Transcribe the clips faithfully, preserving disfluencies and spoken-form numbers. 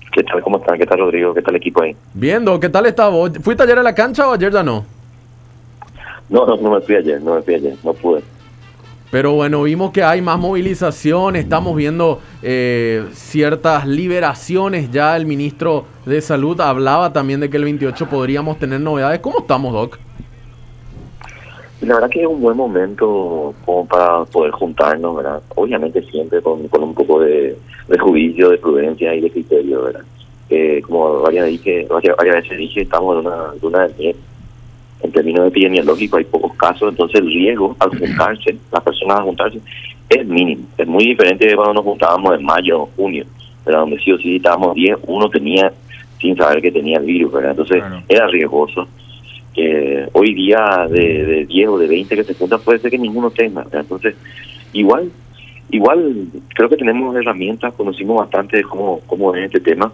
¿Qué tal? ¿Cómo están? ¿Qué tal, Rodrigo? ¿Qué tal el equipo ahí? Viendo, ¿qué tal estaba? ¿Fuiste ayer a la cancha o ayer ya no? No, no, no me fui ayer, no me fui ayer, no pude. Pero bueno, vimos que hay más movilización, estamos viendo eh, ciertas liberaciones. Ya el ministro de Salud hablaba también de que el veintiocho podríamos tener novedades. ¿Cómo estamos, Doc? La verdad que es un buen momento como para poder juntarnos, ¿verdad? Obviamente siempre con, con un poco de, de juicio, de prudencia y de criterio, ¿verdad? Eh, como varias, dije, varias, varias veces dije, estamos en una luna de miel. En términos epidemiológicos hay pocos casos, entonces el riesgo al juntarse, las personas al juntarse, es mínimo. Es muy diferente de cuando nos juntábamos en mayo o junio, ¿verdad? Donde sí o sí estábamos diez, uno tenía sin saber que tenía el virus, ¿verdad? Entonces claro, era riesgoso. Eh, hoy día de, de diez o de veinte que se juntan puede ser que ninguno tenga, ¿verdad? Entonces igual igual creo que tenemos herramientas, conocimos bastante de cómo, cómo es este tema.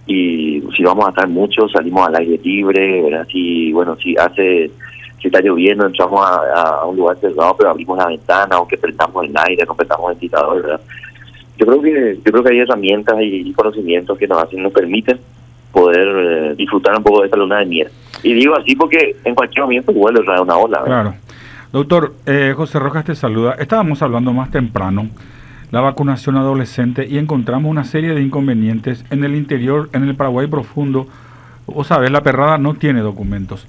Y si vamos a estar muchos, salimos al aire libre, ¿verdad? Si, bueno, si hace, si está lloviendo, entramos a, a un lugar cerrado, pero abrimos la ventana, aunque prendamos el aire, no prendamos el ventilador, ¿verdad? Yo creo que, yo creo que hay herramientas y conocimientos que nos hacen, nos permiten poder eh, disfrutar un poco de esta luna de miel. Y digo así porque en cualquier momento vuelve a una ola, ¿verdad? Claro. Doctor, eh, José Rojas te saluda. Estábamos hablando más temprano la vacunación adolescente y encontramos una serie de inconvenientes en el interior, en el Paraguay profundo. Vos sabés, la perrada no tiene documentos.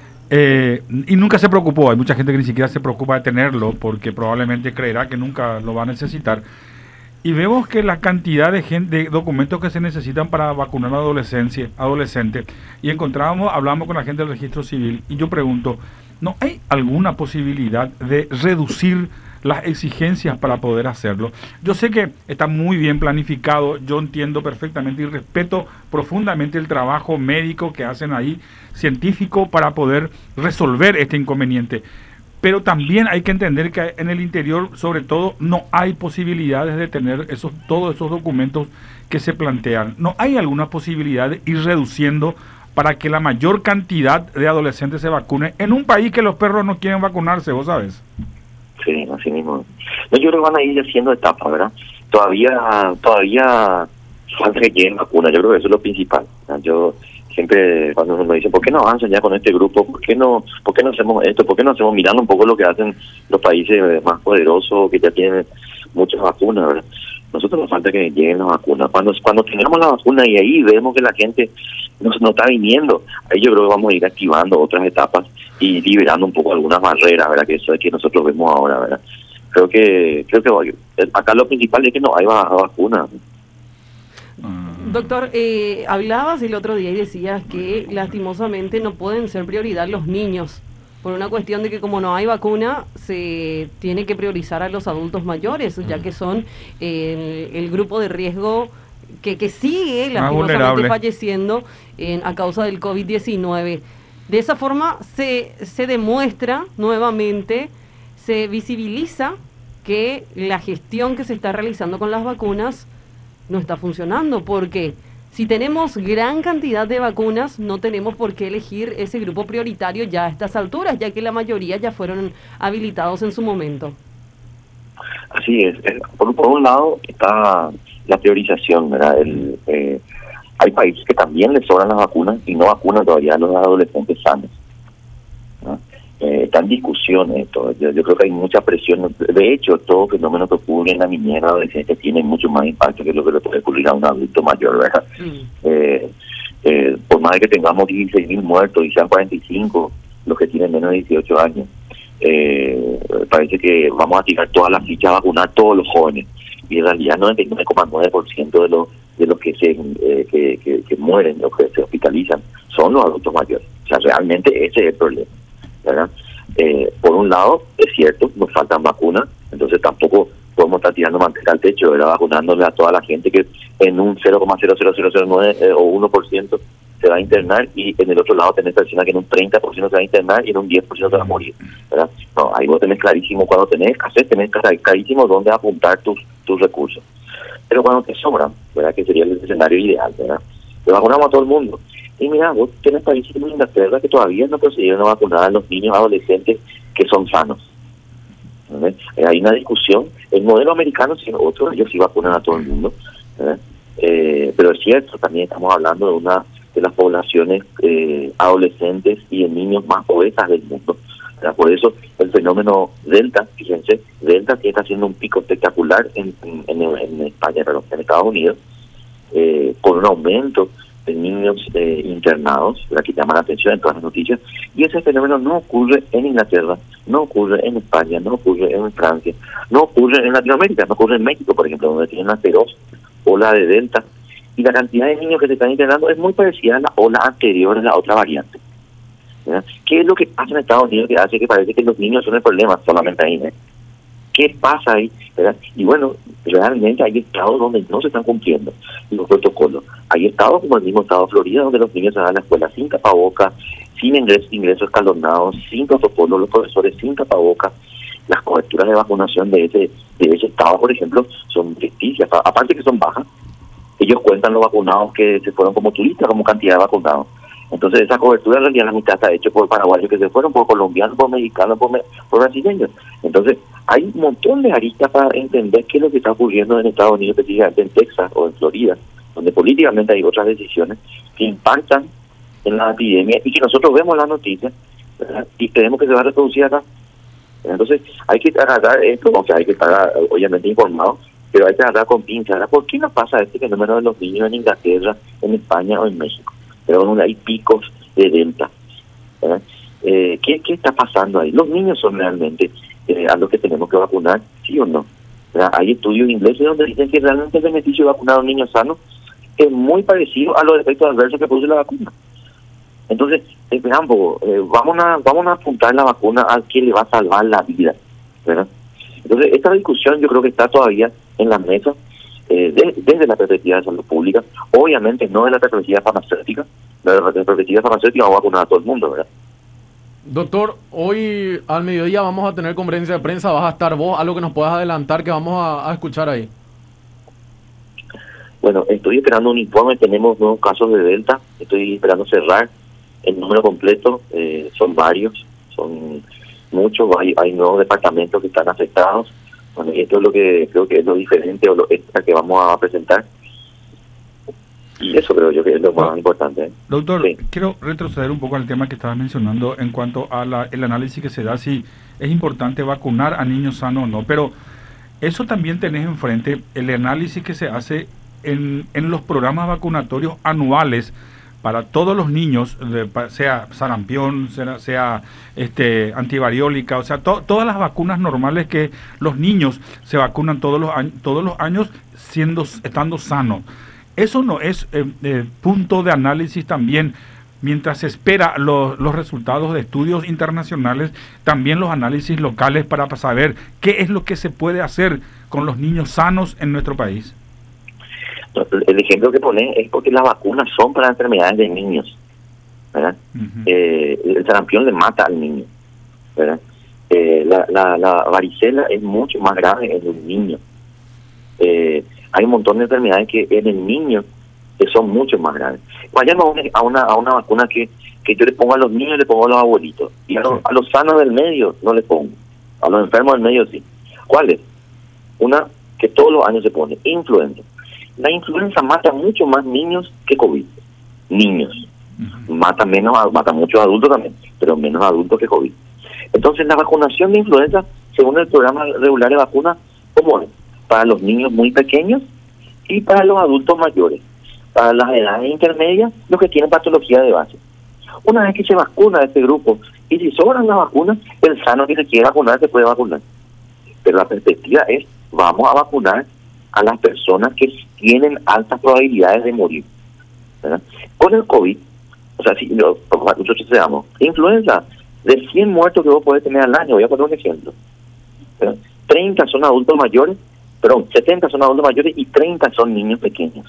Eh, y nunca se preocupó, hay mucha gente que ni siquiera se preocupa de tenerlo porque probablemente creerá que nunca lo va a necesitar. Y vemos que la cantidad de, gente, de documentos que se necesitan para vacunar a adolescencia, adolescente, y encontrábamos, hablamos con la gente del registro civil, y yo pregunto, ¿no hay alguna posibilidad de reducir las exigencias para poder hacerlo? Yo sé que está muy bien planificado, yo entiendo perfectamente y respeto profundamente el trabajo médico que hacen ahí, científico, para poder resolver este inconveniente, pero también hay que entender que en el interior, sobre todo, no hay posibilidades de tener esos todos esos documentos que se plantean. ¿No hay alguna posibilidad de ir reduciendo para que la mayor cantidad de adolescentes se vacune en un país que los perros no quieren vacunarse, vos sabes? Sí, así mismo. No, yo creo que van a ir haciendo etapas, ¿verdad? Todavía todavía falta que lleguen vacunas, yo creo que eso es lo principal, ¿verdad? Yo siempre cuando uno me dice, ¿por qué no avanzan ya con este grupo? ¿Por qué no por qué no hacemos esto? ¿Por qué no hacemos mirando un poco lo que hacen los países más poderosos que ya tienen muchas vacunas, ¿verdad? Nosotros nos falta que lleguen las vacunas. Cuando cuando tengamos la vacuna y ahí vemos que la gente no, no está viniendo, ahí yo creo que vamos a ir activando otras etapas y liberando un poco algunas barreras, ¿verdad? Que eso es que nosotros vemos ahora, ¿verdad? Creo que creo que acá lo principal es que no hay vacuna. Doctor, eh, hablabas el otro día y decías que lastimosamente no pueden ser prioridad los niños, por una cuestión de que como no hay vacuna, se tiene que priorizar a los adultos mayores, ya que son eh, el, el grupo de riesgo que, que sigue lastimosamente falleciendo en, a causa del COVID diecinueve. De esa forma se, se demuestra nuevamente, se visibiliza que la gestión que se está realizando con las vacunas no está funcionando, porque si tenemos gran cantidad de vacunas, no tenemos por qué elegir ese grupo prioritario ya a estas alturas, ya que la mayoría ya fueron habilitados en su momento. Así es. Por, por un lado está la priorización, ¿verdad? El, eh, hay países que también les sobran las vacunas y no vacunan todavía a los adolescentes sanos, ¿no? Eh, está en discusión esto. Yo, yo creo que hay mucha presión. De hecho, todo fenómeno que ocurre en la niñez adolescente tiene mucho más impacto que lo que le puede ocurrir a un adulto mayor, ¿verdad? Mm. Eh, eh, por más de que tengamos dieciséis mil muertos y sean cuarenta y cinco los que tienen menos de dieciocho años, eh, parece que vamos a tirar todas las fichas a vacunar a todos los jóvenes. Y en realidad noventa y nueve coma nueve por ciento de los de los que se eh, que, que, que mueren, los que se hospitalizan, son los adultos mayores. O sea, realmente ese es el problema, ¿verdad? Eh, por un lado, es cierto, nos faltan vacunas, entonces tampoco podemos estar tirando manteca al techo, ¿verdad? Vacunándole a toda la gente que en un cero coma cero cero cero cero nueve eh, o uno por ciento se va a internar, y en el otro lado tenés personas que en un treinta por ciento se va a internar y en un diez por ciento se va a morir, ¿verdad? No, ahí vos tenés clarísimo cuando tenés que hacer, tenés clarísimo dónde apuntar tus tus recursos. Pero cuando te sobran, ¿verdad? Que sería el escenario ideal, ¿verdad? Le vacunamos a todo el mundo. Y mira, vos tenés países como Inglaterra que todavía no procedieron a vacunar a los niños adolescentes que son sanos, ¿verdad? Eh, hay una discusión. El modelo americano, si otros, ellos sí vacunan a todo el mundo, ¿verdad? Eh, pero es cierto, también estamos hablando de una de las poblaciones eh, adolescentes y de niños más obesas del mundo. O sea, por eso el fenómeno Delta, fíjense, Delta que está haciendo un pico espectacular en, en, en, en España, pero en Estados Unidos, eh, con un aumento de niños eh, internados, la que llama la atención en todas las noticias, y ese fenómeno no ocurre en Inglaterra, no ocurre en España, no ocurre en Francia, no ocurre en Latinoamérica, no ocurre en México, por ejemplo, donde tiene una feroz ola de Delta, y la cantidad de niños que se están internando es muy parecida a la ola anterior de la otra variante. ¿Verdad? ¿Qué es lo que pasa en Estados Unidos que hace que parece que los niños son el problema solamente ahí? ¿eh? ¿Qué pasa ahí? ¿Verdad? Y bueno, realmente hay estados donde no se están cumpliendo los protocolos. Hay estados como el mismo estado de Florida, donde los niños se van a la escuela sin tapabocas, sin ingresos, ingresos escalonados, sin protocolos, los profesores sin tapabocas. Las coberturas de vacunación de ese de ese estado, por ejemplo, son ficticias. Aparte que son bajas, ellos cuentan los vacunados que se fueron como turistas, como cantidad de vacunados. Entonces esa cobertura en realidad la mitad está hecha por paraguayos que se fueron, por colombianos, por mexicanos, por, por brasileños. Entonces hay un montón de aristas para entender qué es lo que está ocurriendo en Estados Unidos, específicamente en Texas o en Florida, donde políticamente hay otras decisiones que impactan en la epidemia y que nosotros vemos las noticias, ¿verdad? Y creemos que se va a reproducir acá. Entonces hay que tratar esto, o sea, hay que estar obviamente informados, pero hay que tratar con pinzas. ¿Por qué no pasa este fenómeno de los niños en Inglaterra, en España o en México? Pero donde hay picos de Delta. Eh, ¿qué, ¿Qué está pasando ahí? Los niños son realmente eh, a los que tenemos que vacunar, ¿sí o no? ¿Verdad? Hay estudios ingleses donde dicen que realmente el beneficio de vacunar a un niño sano es muy parecido a los efectos adversos que produce la vacuna. Entonces, esperamos, eh, vamos a vamos a apuntar la vacuna al que le va a salvar la vida, ¿verdad? Entonces, esta discusión yo creo que está todavía en la mesa, eh, de, desde la perspectiva de salud pública, obviamente no de la perspectiva farmacéutica. De la perspectiva farmacéutica vamos a vacunar a todo el mundo, ¿verdad? Doctor, hoy al mediodía vamos a tener conferencia de prensa, vas a estar vos, algo que nos puedas adelantar que vamos a, a escuchar ahí. Bueno, estoy esperando un informe, tenemos nuevos casos de Delta, estoy esperando cerrar el número completo, eh, son varios, son muchos, hay, hay nuevos departamentos que están afectados. Bueno, y esto es lo que creo que es lo diferente o lo extra que vamos a presentar. Y eso creo yo que es lo más no, importante. ¿eh? Doctor, sí. Quiero retroceder un poco al tema que estabas mencionando en cuanto a la, el análisis que se da, si es importante vacunar a niños sanos o no, pero eso también tenés enfrente el análisis que se hace en, en los programas vacunatorios anuales para todos los niños, sea sarampión, sea, sea este antivariólica, o sea, to, todas las vacunas normales que los niños se vacunan todos los años, todos los años siendo estando sanos. Eso no es eh, eh, punto de análisis también, mientras se espera los, los resultados de estudios internacionales, también los análisis locales para saber qué es lo que se puede hacer con los niños sanos en nuestro país. El ejemplo que ponen es porque las vacunas son para enfermedades de niños, ¿verdad? Uh-huh. eh, el sarampión le mata al niño, ¿verdad? Eh, la, la, la varicela es mucho más grave en un niño. Eh, hay un montón de enfermedades que en el niño que son mucho más graves. Vayamos a una, a una, a una vacuna que, que yo le pongo a los niños, le pongo a los abuelitos, y a los, a los sanos del medio no le pongo, a los enfermos del medio sí. ¿Cuál es? Una que todos los años se pone, influenza. La influenza mata mucho más niños que COVID. Niños. Uh-huh. Mata menos, mata muchos adultos también, pero menos adultos que COVID. Entonces, la vacunación de influenza, según el programa regular de vacunas, ¿cómo es? Para los niños muy pequeños y para los adultos mayores. Para las edades intermedias, los que tienen patología de base. Una vez que se vacuna este grupo, y si sobran las vacunas, el sano que se quiere vacunar se puede vacunar. Pero la perspectiva es, vamos a vacunar a las personas que tienen altas probabilidades de morir, ¿verdad? Con el COVID, o sea, si no, nosotros seamos influenza, de cien muertos que vos podés tener al año, voy a poner un ejemplo, ¿verdad? treinta son adultos mayores, perdón, setenta son adultos mayores y treinta son niños pequeños,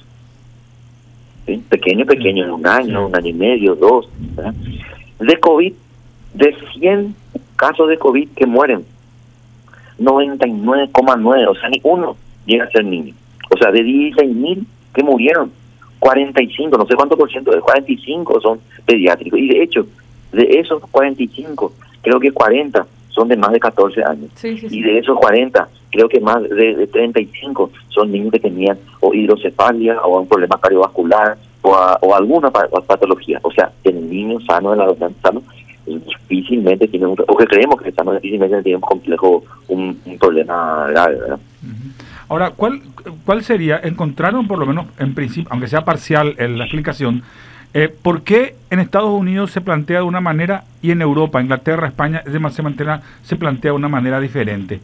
¿sí? Pequeños, pequeños, en un año, un año y medio, dos, ¿verdad? De COVID, de cien casos de COVID que mueren, noventa y nueve coma nueve, o sea, ni uno llega a ser niño. O sea, de dieciséis mil que murieron, cuarenta y cinco, no sé cuánto por ciento, de cuarenta y cinco son pediátricos. Y de hecho, de esos cuarenta y cinco, creo que cuarenta son de más de catorce años. Sí, sí, sí. Y de esos cuarenta, creo que más de, de treinta y cinco son niños que tenían o hidrocefalia o un problema cardiovascular o, a, o alguna patología. O sea, el niño sano, el adolescente sano, difícilmente tiene un, o que creemos que sano, difícilmente tiene un complejo, un, un problema grave, ¿verdad? Uh-huh. Ahora, ¿cuál cuál sería, encontraron por lo menos en principio, aunque sea parcial en la explicación, eh, por qué en Estados Unidos se plantea de una manera y en Europa, Inglaterra, España, se plantea, se plantea de una manera diferente?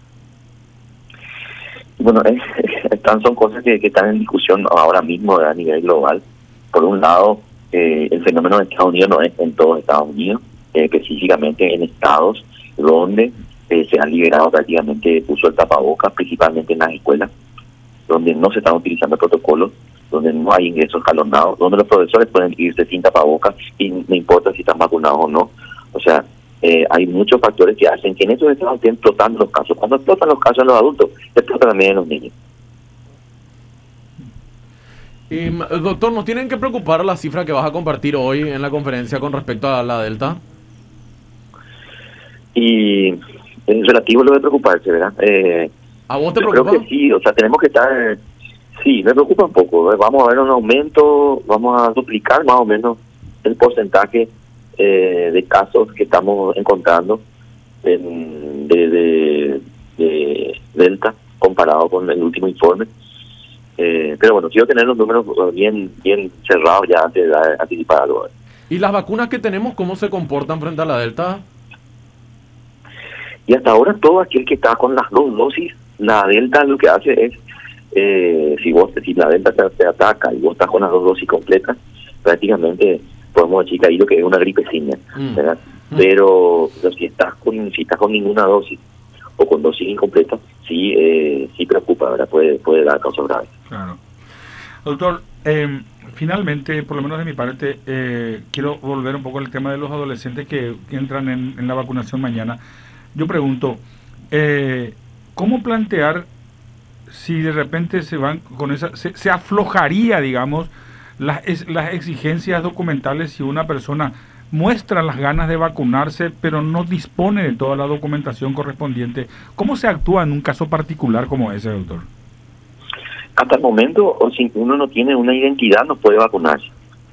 Bueno, eh, están, son cosas que, que están en discusión ahora mismo, ¿verdad? A nivel global. Por un lado, eh, el fenómeno de Estados Unidos no es en todos Estados Unidos, eh, específicamente en estados donde eh, se han liberado prácticamente el uso del tapabocas, principalmente en las escuelas, donde no se están utilizando protocolos, donde no hay ingresos escalonados, donde los profesores pueden irse sin tapabocas y no importa si están vacunados o no. O sea, eh, hay muchos factores que hacen que en esos estados estén explotando los casos. Cuando explotan los casos en los adultos, explotan también en los niños. Y, doctor, ¿nos tienen que preocupar la cifra que vas a compartir hoy en la conferencia con respecto a la Delta? Y en relativo lo de preocuparse, ¿verdad? Eh, ¿A vos te yo preocupa? creo que sí, o sea, tenemos que estar... Sí, me preocupa un poco. ¿eh? Vamos a ver un aumento, vamos a duplicar más o menos el porcentaje eh, de casos que estamos encontrando en, de, de, de Delta comparado con el último informe. Eh, pero bueno, quiero tener los números bien bien cerrados ya antes de anticipar algo. ¿Y las vacunas que tenemos, cómo se comportan frente a la Delta? Y hasta ahora todo aquel que está con las dos dosis, la Delta lo que hace es, eh, si vos si la Delta te, te ataca y vos estás con las dos dosis completas, prácticamente podemos decir que ahí lo que es una gripecina, mm. ¿verdad? Mm. Pero, pero si estás con si estás con ninguna dosis o con dosis incompleta, sí eh, sí preocupa, ¿verdad? Puede, puede dar causas graves. Claro. Doctor, eh, finalmente, por lo menos de mi parte, eh, quiero volver un poco al tema de los adolescentes que entran en, en la vacunación mañana. Yo pregunto, eh, ¿cómo plantear si de repente se van con esa, se, se aflojaría, digamos, las, es, las exigencias documentales si una persona muestra las ganas de vacunarse, pero no dispone de toda la documentación correspondiente? ¿Cómo se actúa en un caso particular como ese, doctor? Hasta el momento, o si uno no tiene una identidad, no puede vacunarse.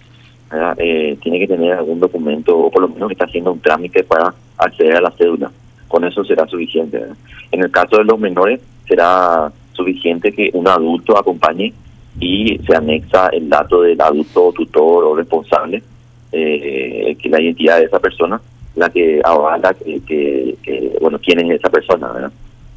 Eh, tiene que tener algún documento, o por lo menos que está haciendo un trámite para acceder a la cédula. Con eso será suficiente, ¿verdad? En el caso de los menores, será suficiente que un adulto acompañe y se anexa el dato del adulto tutor o responsable, eh, que la identidad de esa persona, la que avala que, que, que bueno, quién es esa persona, ¿verdad?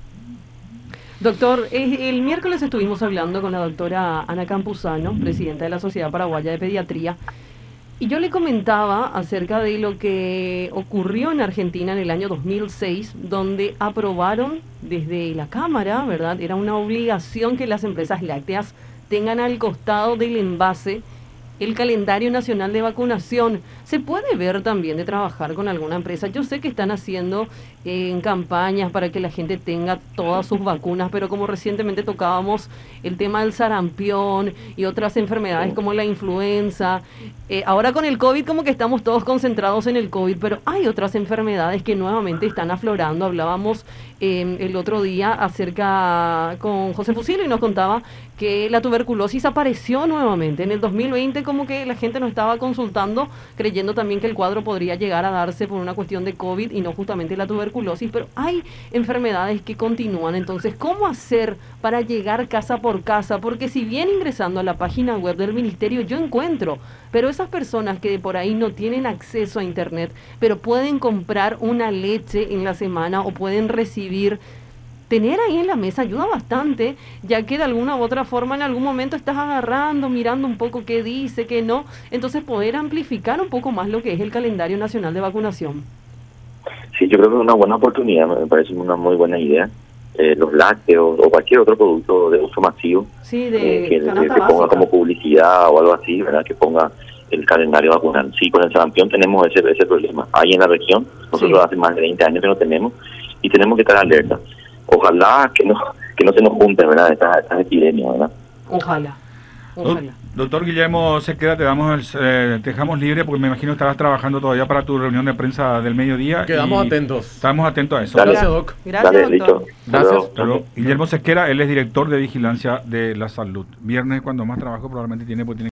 Doctor, el miércoles estuvimos hablando con la doctora Ana Campuzano, presidenta de la Sociedad Paraguaya de Pediatría, y yo le comentaba acerca de lo que ocurrió en Argentina en el año dos mil seis, donde aprobaron desde la Cámara, ¿verdad? Era una obligación que las empresas lácteas tengan al costado del envase el calendario nacional de vacunación. ¿Se puede ver también de trabajar con alguna empresa? Yo sé que están haciendo eh, en campañas para que la gente tenga todas sus vacunas, pero como recientemente tocábamos el tema del sarampión y otras enfermedades como la influenza, eh, ahora con el COVID como que estamos todos concentrados en el COVID, pero hay otras enfermedades que nuevamente están aflorando. Hablábamos eh, el otro día acerca con José Fusillo y nos contaba que la tuberculosis apareció nuevamente en el dos mil veinte, como que la gente no estaba consultando, creyendo también que el cuadro podría llegar a darse por una cuestión de COVID y no justamente la tuberculosis, pero hay enfermedades que continúan. Entonces, ¿cómo hacer para llegar casa por casa? Porque si bien ingresando a la página web del ministerio yo encuentro, pero esas personas que de por ahí no tienen acceso a internet, pero pueden comprar una leche en la semana o pueden recibir, tener ahí en la mesa ayuda bastante, ya que de alguna u otra forma en algún momento estás agarrando, mirando un poco qué dice, qué no, entonces poder amplificar un poco más lo que es el calendario nacional de vacunación. Sí, yo creo que es una buena oportunidad, me parece una muy buena idea. Eh, los lácteos o cualquier otro producto de uso masivo, sí, de eh, que, que, que ponga como publicidad o algo así, ¿verdad? Que ponga el calendario vacunal. Sí, con el sarampión tenemos ese ese problema. Ahí en la región, nosotros sí. Hace más de veinte años que lo tenemos y tenemos que estar alerta. Ojalá que no que no se nos junten, ¿verdad? Estas, estas epidemias, ¿verdad? Ojalá, ojalá. Doctor Guillermo Sequeda, te damos el, eh, te dejamos libre porque me imagino estarás trabajando todavía para tu reunión de prensa del mediodía. Quedamos atentos. Estamos atentos a eso. Dale. Gracias, Doc. Gracias, Dale, doctor. listo. Gracias. Hasta luego. Pero Guillermo Sequera, él es director de vigilancia de la salud. Viernes, cuando más trabajo probablemente tiene, porque tiene